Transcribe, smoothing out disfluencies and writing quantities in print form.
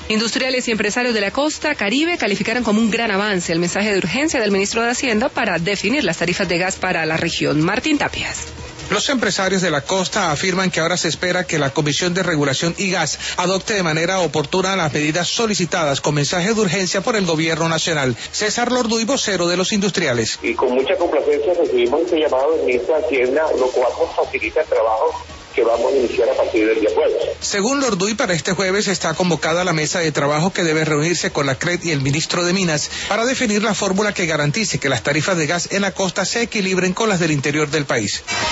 Industriales y empresarios de la costa Caribe calificaron como un gran avance el mensaje de urgencia del ministro de Hacienda para definir las tarifas de gas para la región. Martín Tapias. Los empresarios de la costa afirman que ahora se espera que la Comisión de Regulación y Gas adopte de manera oportuna las medidas solicitadas con mensaje de urgencia por el gobierno nacional. César Lorduy, vocero de los industriales. Y con mucha complacencia recibimos este llamado del ministro de Hacienda, lo cual nos facilita el trabajo que vamos a iniciar a partir del día jueves. Según Lorduy, para este jueves está convocada la mesa de trabajo que debe reunirse con la CRED y el ministro de Minas para definir la fórmula que garantice que las tarifas de gas en la costa se equilibren con las del interior del país.